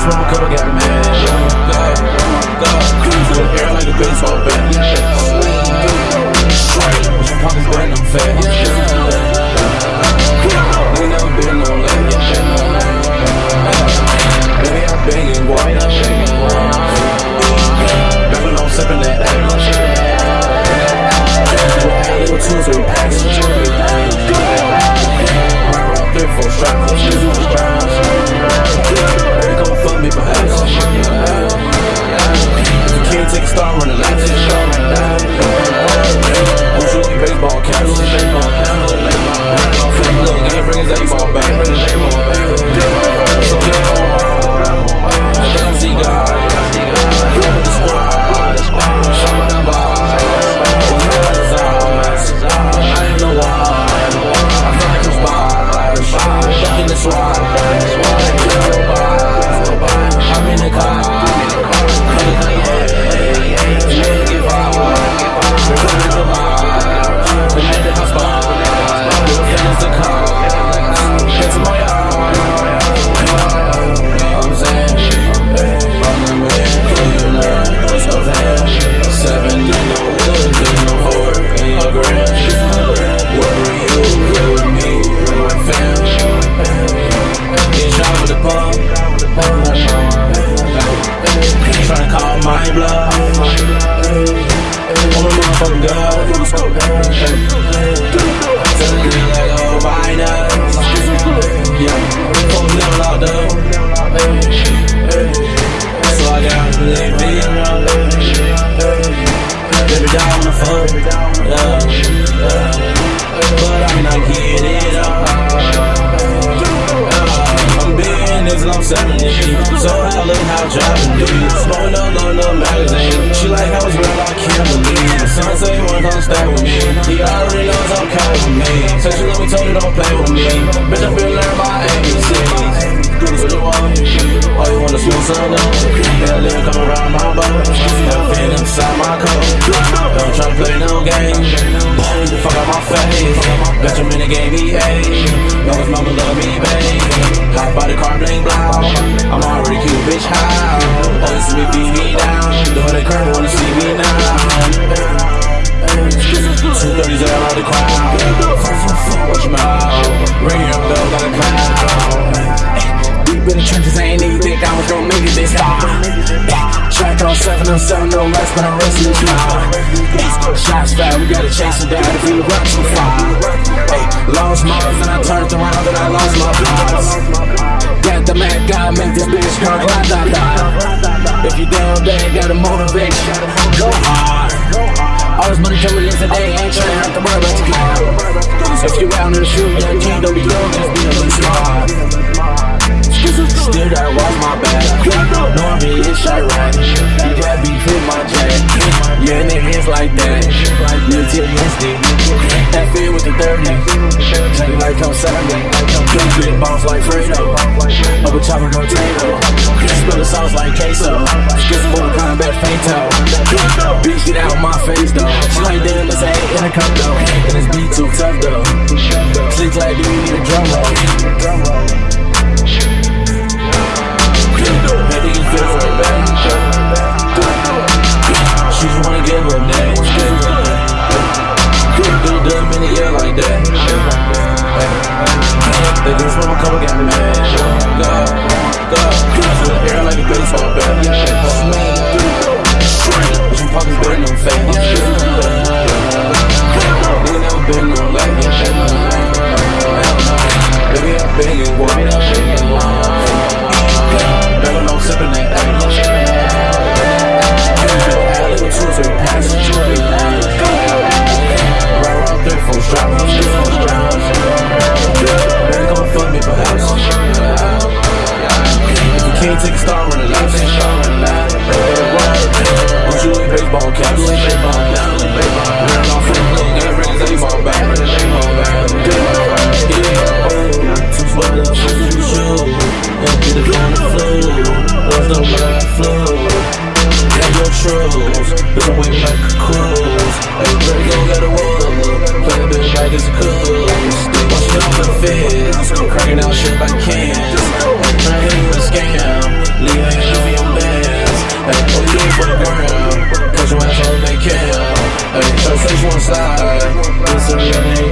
smoke a couple, got mad. Go. Cruise in the air like a baseball bat. Straight, with your pockets wet and I'm fat. Ain't never been no late. Baby, I'm banging, boy. Back when I'm sipping that little two, so we pass. Right around 3-4 straps. Baby, come fuck me, perhaps. If you can't take a star, run a lap. I'm shooting baseball caps. Look, ain't bringing that ball back. So damn, see God. The squad. I'm in the car. Tryna call my bluff. I'm a motherfucking god. Telling you like, oh, finance. Yeah, phone never locked up. So I got to live it. Baby, down on the fuck. But I mean, I get it up. I'm business and I'm 70. So I look how driving do. Smoking up, little magazine. She like how it's real, I can't believe. The son say he wanna come stay with me. He already knows I'm kind with me. So she let me tell you don't play with me. Bitch, I been learning my ABCs. Do this what you want. Oh, you wanna smoke some up? Yeah, live come around my boat. I'm fit inside my coat. Don't try to play no game. The fuck out my face. Bet you in the game, he hate. Know his mama love me, babe. Hot body car, bling blow. I'm already cute, bitch, how? Wanna see me beat me down. Doing the curve, wanna see me now. 230s out of the crowd. Watch your mouth. Ring your bell like a cloud. Deep in the trenches, I ain't even think I was gonna make it this far. Track on 707, no rest, but I'm resting this now. Shots fat, we gotta chase them down if we run too far. Lost miles, then I turned around, then I lost my vibes. Got the Mac, gotta make this bitch go die. If you down bad, gotta motivate, go hard. All this money coming in today, ain't trying to have to worry about tomorrow. If you out in the shoe, young G, don't be young, just be a little smart. Still gotta watch my back. Know I'm being shot right. You got beef in my jack. Yeah, niggas like that. You tell me instinct. That fit with the 30. Take it like I'm Saturday. Big bounce like Fredo. Up a chopper potato. Spill the sauce like queso. Get some more combat fato. Bitch, get out my face though. She like damn, let's say in a cup though. And this beat too tough though. Click like, do you need a drum roll? Maybe you feel right back. She just wanna give up next. Do the dub in the air like that. They just smoke a couple, got mad. Go. Cruise in the air like a baseball bat. Straight, with your pockets wet and I'm fat. Ain't never been no late. Baby, I'm banging, boy. Back when I'm sipping that little two, so we pass. Right around 3-4 straps. Baby, come fuck me, perhaps. If you can't take a star, run a lap. I'm shooting baseball caps. Wearing off from the look, ain't bringing that ball back. Some sweat up, some shoes. Get it on the floor. What's the blood flow? Got your truths. Bitch, I'm waving like a cruise. Everybody gon' get a wall. Play a bitch like it's a cruise. Watch out for the feds. Cracking out shit like cans. Trying to hit you with a scam. Leave slide. It's a real nigga